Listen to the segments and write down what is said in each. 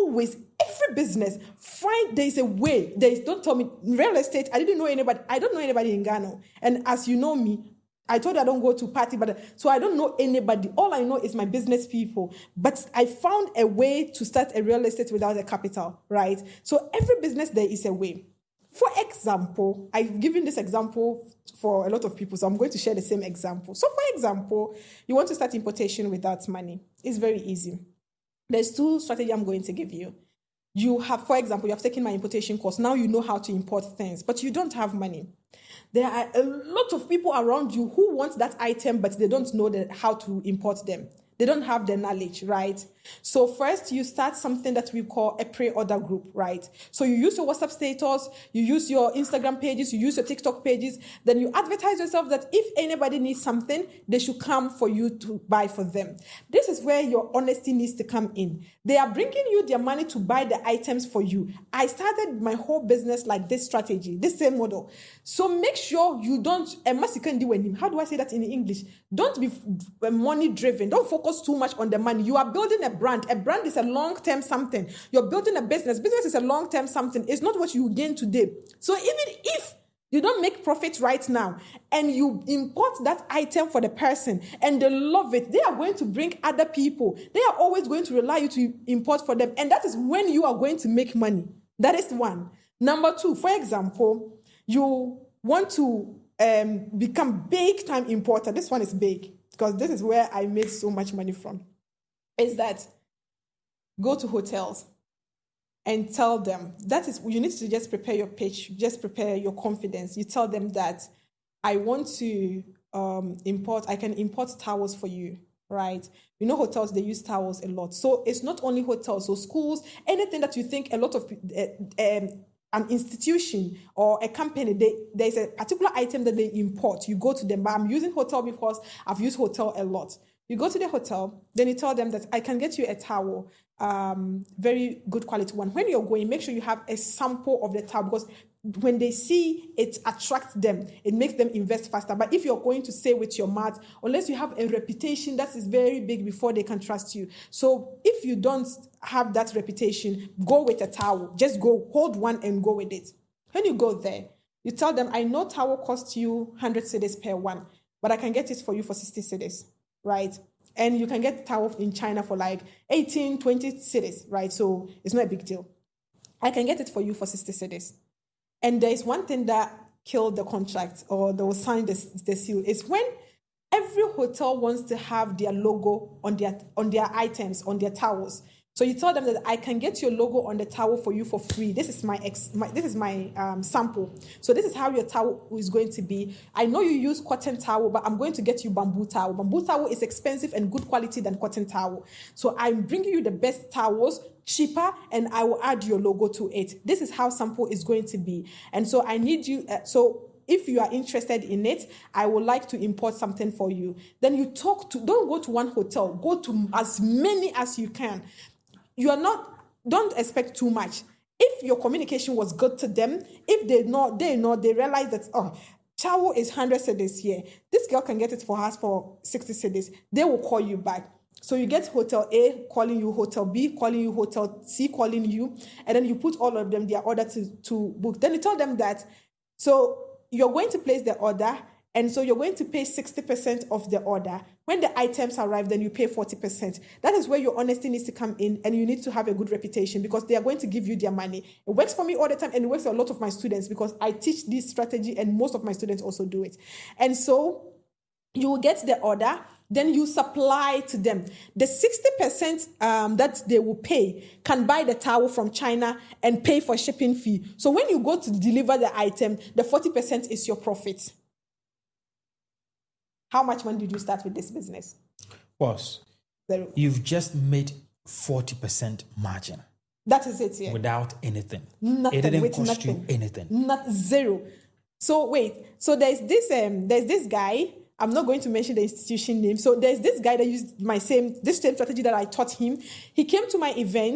always, every business, there's a way. Don't tell me, real estate, I don't know anybody in Ghana. And as you know me, I told you I don't go to party, so I don't know anybody. All I know is my business people. But I found a way to start a real estate without a capital, right? So every business, there is a way. For example, I've given this example for a lot of people, so I'm going to share the same example. So for example, you want to start importation without money. It's very easy. There's 2 strategies I'm going to give you. For example, you have taken my importation course. Now you know how to import things, but you don't have money. There are a lot of people around you who want that item, but they don't know how to import them. They don't have the knowledge, right? So first, you start something that we call a pre-order group, right? So you use your WhatsApp status, you use your Instagram pages, you use your TikTok pages, then you advertise yourself that if anybody needs something, they should come for you to buy for them. This is where your honesty needs to come in. They are bringing you their money to buy the items for you. I started my whole business like this strategy, this same model. So make sure you don't, how do I say that in English? Don't be money driven. Don't focus too much on the money. You are building a brand. A brand is a long-term something. You're building a business. Business is a long-term something. It's not what you gain today. So even if you don't make profit right now and you import that item for the person and they love it, they are going to bring other people. They are always going to rely you to import for them. And that is when you are going to make money. That is one. Number 2, for example, you want to become big time importer. This one is big because this is where I made so much money from. Is that go to hotels and tell them, you need to just prepare your pitch, just prepare your confidence. You tell them that I want to I can import towels for you, right? You know, hotels, they use towels a lot. So it's not only hotels, so schools, anything that you think a lot of an institution or a company, there's a particular item that they import. You go to them, but I'm using hotel because I've used hotel a lot. You go to the hotel, then you tell them that I can get you a towel, very good quality one. When you're going, make sure you have a sample of the towel because when they see it attracts them, it makes them invest faster. But if you're going to say with your mouth, unless you have a reputation that is very big before they can trust you. So if you don't have that reputation, go with a towel. Just go, hold one and go with it. When you go there, you tell them, I know towel costs you 100 cedis per one, but I can get it for you for 60 cedis, right? And you can get towel in China for like 18, 20 cedis, right? So it's not a big deal. I can get it for you for 60 cedis. And there's one thing that killed the contract or they will sign the seal is when every hotel wants to have their logo on their items, on their towels. So you tell them that I can get your logo on the towel for you for free. This is my sample. So this is how your towel is going to be. I know you use cotton towel, but I'm going to get you bamboo towel. Bamboo towel is expensive and good quality than cotton towel. So I'm bringing you the best towels, cheaper, and I will add your logo to it. This is how sample is going to be. And so I need you, if you are interested in it, I would like to import something for you. Then you don't go to one hotel, go to as many as you can. Don't expect too much. If your communication was good to them, if they realize that, towel is 100 cedis here. This girl can get it for us for 60 cedis. They will call you back. So you get hotel A calling you, hotel B calling you, hotel C calling you, and then you put all of them their order to book. Then you tell them that, so you're going to place the order, and so you're going to pay 60% of the order. When the items arrive, then you pay 40%. That is where your honesty needs to come in, and you need to have a good reputation because they are going to give you their money. It works for me all the time, and it works for a lot of my students because I teach this strategy, and most of my students also do it. And so you will get the order, then you supply to them. The 60% that they will pay can buy the towel from China and pay for shipping fee. So when you go to deliver the item, the 40% is your profit. How much money did you start with this business? Boss, you've just made 40% margin. That is it, yeah. Without anything. Nothing. It didn't cost you anything. Not zero. So wait. So there's this guy. I'm not going to mention the institution name. So there's this guy that used this same strategy that I taught him. He came to my event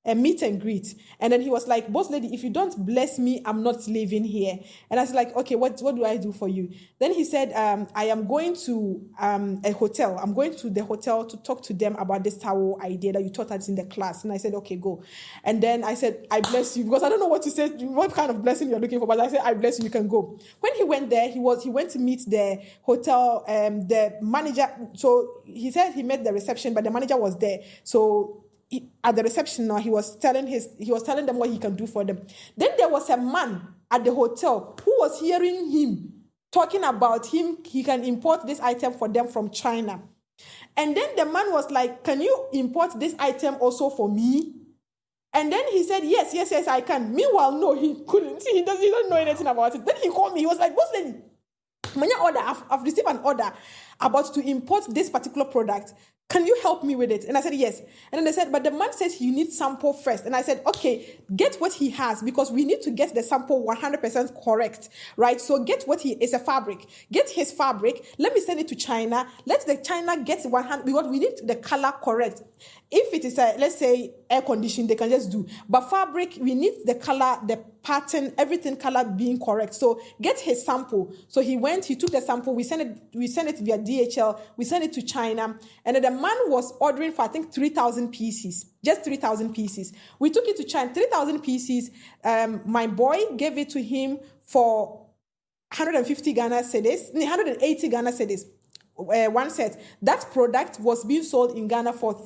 a meet and greet. And then he was like, boss lady, if you don't bless me, I'm not leaving here. And I was like, okay, what do I do for you? Then he said, I am going to a hotel. I'm going to the hotel to talk to them about this towel idea that you taught us in the class. And I said, okay, go. And then I said, I bless you, because I don't know what to say, what kind of blessing you're looking for, but I said, I bless you, you can go. When he went there, he went to meet the hotel, the manager. So he said he met the reception, but the manager was there. So at the reception now, he was telling them what he can do for them. Then there was a man at the hotel who was hearing him talking about he can import this item for them from China. And then the man was like, can you import this item also for me? And then he said, yes, I can. Meanwhile, no, he couldn't. He doesn't know anything about it. Then he called me. He was like, boss lady, I've received an order about to import this particular product. Can you help me with it? And I said, yes. And then they said, but the man says you need sample first. And I said, okay, get what he has, because we need to get the sample 100% correct, right? So get what is a fabric. Get his fabric. Let me send it to China. Let the China get 100, because we need the color correct. If it is let's say air conditioning, they can just do. But fabric, we need the color, the pattern, everything color being correct. So get his sample. So he took the sample, we sent it via DHL, we sent it to China, and then the man was ordering for, I think, 3,000 pieces, just 3,000 pieces. We took it to China, 3,000 pieces. My boy gave it to him for 150 Ghana cedis, 180 Ghana cedis. One set. That product was being sold in Ghana for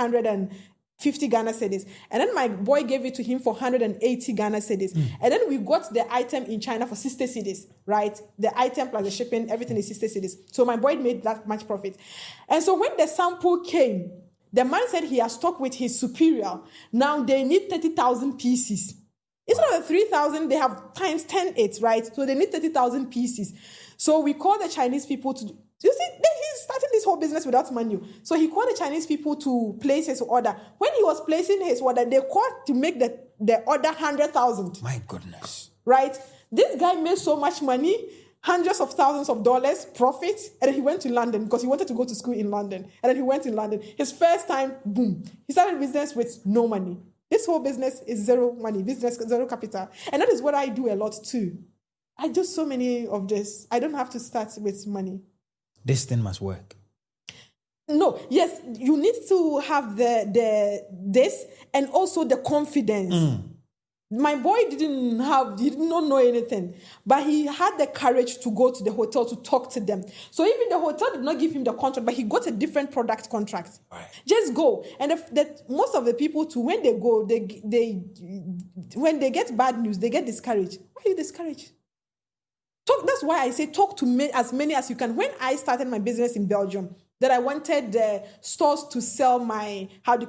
350 Ghana cedis. And then my boy gave it to him for 180 Ghana cedis. And then we got the item in China for 60 cedis, right? The item plus the shipping, everything is 60 cedis. So my boy made that much profit. And so when the sample came, the man said he has talked with his superior. Now they need 30,000 pieces. Instead of 3,000, they have times 10 it, right? So they need 30,000 pieces. So we call the Chinese people to... You see, he's starting this whole business without money. So he called the Chinese people to place his order. When he was placing his order, they called to make the order 100,000. My goodness. Right? This guy made so much money, hundreds of thousands of dollars profit, and then he went to London because he wanted to go to school in London. And then he went in London. His first time, boom. He started business with no money. This whole business is zero money, business, zero capital. And that is what I do a lot too. I do so many of this. I don't have to start with money. This thing must work. No, yes, you need to have this and also the confidence. My boy did not know anything, but he had the courage to go to the hotel to talk to them. So even the hotel did not give him the contract, but he got a different product contract. Right. Just go. And most of the people too, when they go, when they get bad news, they get discouraged. Why are you discouraged? That's why I say talk to as many as you can. When I started my business in Belgium, that I wanted the stores to sell my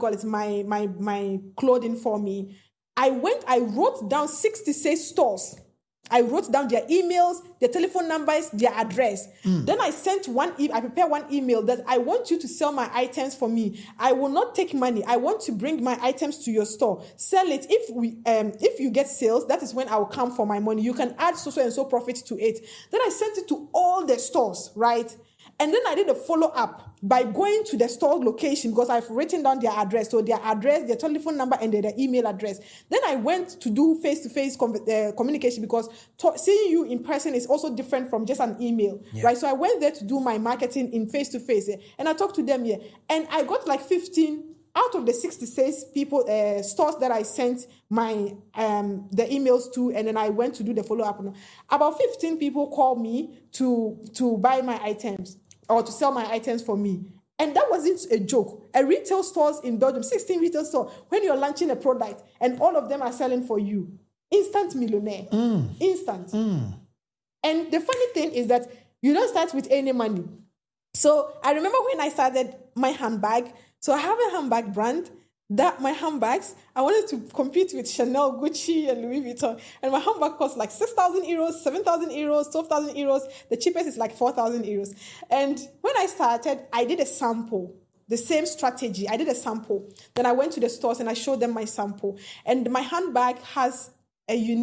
clothing for me, I wrote down 66 stores. I wrote down their emails, their telephone numbers, their address. Then I prepared one email that I want you to sell my items for me. I will not take money. I want to bring my items to your store. Sell it. If you get sales, that is when I will come for my money. You can add so and so profit to it. Then I sent it to all the stores, right? And then I did a follow-up by going to the store location because I've written down their address. So their address, their telephone number, and their email address. Then I went to do face-to-face communication because seeing you in person is also different from just an email, right? So I went there to do my marketing in face-to-face, and I talked to them here. And I got like 15 out of the 66 people, stores that I sent my the emails to, and then I went to do the follow-up. About 15 people called me to buy my items or to sell my items for me. And that wasn't a joke. A retail stores in Belgium, 16 retail stores, when you're launching a product and all of them are selling for you, instant millionaire. Instant. And the funny thing is that you don't start with any money. So I remember when I started my handbag, so I have a handbag brand that my handbags, I wanted to compete with Chanel, Gucci, and Louis Vuitton. And my handbag cost like 6,000 euros, 7,000 euros, 12,000 euros. The cheapest is like 4,000 euros. And when I started, I did a sample, the same strategy. I did a sample. Then I went to the stores and I showed them my sample. And my handbag has a unique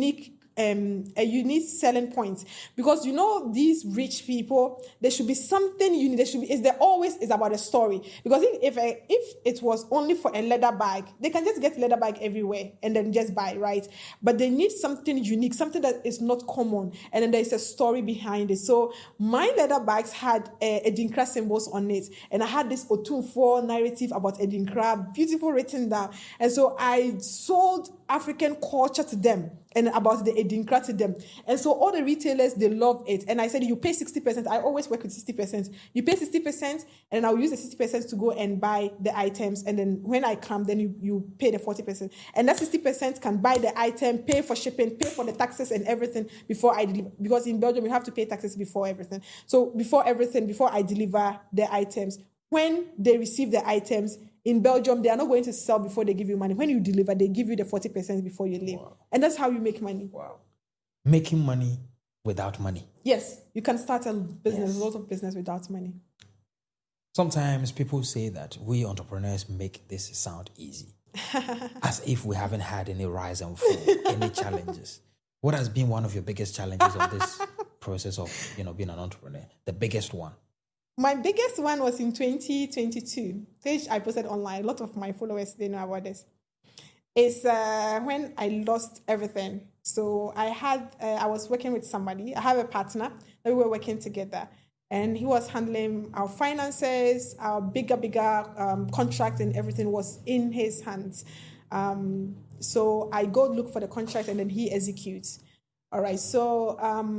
a unique selling point, because you know these rich people, there should be something unique. There should be, is there always is about a story, because if it was only for a leather bag, they can just get leather bag everywhere and then just buy, right? But they need something unique, something that is not common, and then there's a story behind it. So my leather bags had Edinkra symbols on it, and I had this Otunfo narrative about Edinkra, beautiful written down, and so I sold African culture to them and about the Edinkra to them. And so all the retailers, they love it. And I said, you pay 60%. I always work with 60%. You pay 60%, and I'll use the 60% to go and buy the items. And then when I come, then you pay the 40%. And that 60% can buy the item, pay for shipping, pay for the taxes and everything before I deliver. Because in Belgium, you have to pay taxes before everything. So before I deliver the items, when they receive the items, in Belgium, they are not going to sell before they give you money. When you deliver, they give you the 40% before you leave. Wow. And that's how you make money. Wow. Making money without money. Yes, you can start a business, a lot of business without money. Sometimes people say that we entrepreneurs make this sound easy. As if we haven't had any rise and fall, any challenges. What has been one of your biggest challenges of this process of, being an entrepreneur? The biggest one? My biggest one was in 2022, which I posted online. A lot of my followers, they know about this. It's when I lost everything. So I was working with somebody. I have a partner that we were working together. And he was handling our finances, our bigger contract, and everything was in his hands. So I go look for the contract, and then he executes. All right. So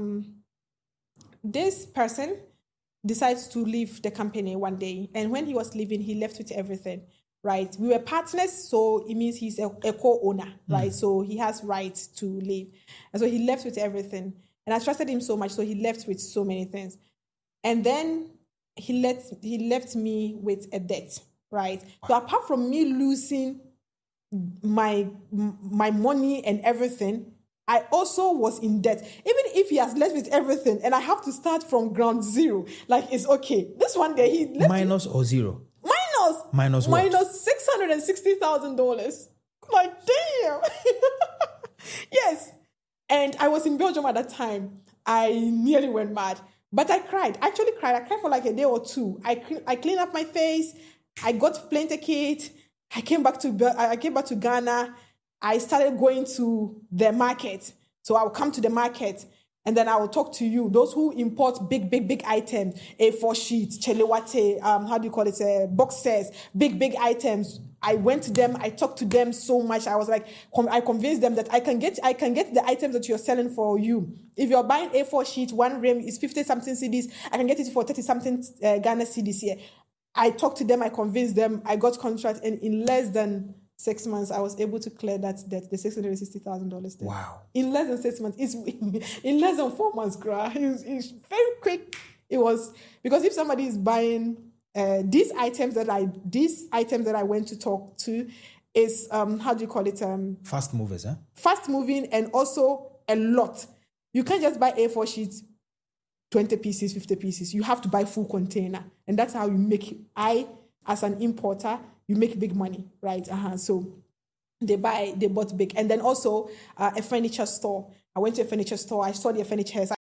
this person decides to leave the company one day. And when he was leaving, he left with everything, right? We were partners, so it means he's a co-owner, right? So he has rights to leave. And so he left with everything. And I trusted him so much, so he left with so many things. And then he left me with a debt, right? Wow. So apart from me losing my money and everything, I also was in debt. Even if he has left with everything and I have to start from ground zero, like it's okay. This one day he left minus or zero? Minus what? Minus $660,000. Like, damn. Yes. And I was in Belgium at that time. I nearly went mad. But I cried. I cried for like a day or two. I cleaned up my face. I got plane ticket. I came back to Ghana. I started going to the market. So I'll come to the market and then I will talk to you. Those who import big items, A4 sheets, chelewate, boxes, big items. I went to them. I talked to them so much. I was like, I convinced them that I can get the items that you're selling for you. If you're buying A4 sheets, one rim is 50 something CDs. I can get it for 30 something Ghana CDs here. I talked to them. I convinced them. I got contract, and in less than 6 months, I was able to clear that debt, the $660,000 debt. Wow! In less than 6 months, it's in less than 4 months, it's very quick. It was because if somebody is buying these items that I went to talk to is fast movers, huh? Fast moving, and also a lot. You can't just buy A4 sheets, 20 pieces, 50 pieces. You have to buy full container, and that's how you make. As an importer, you make big money, right? So they bought big. And then also a furniture store. I went to a furniture store. I saw their furniture.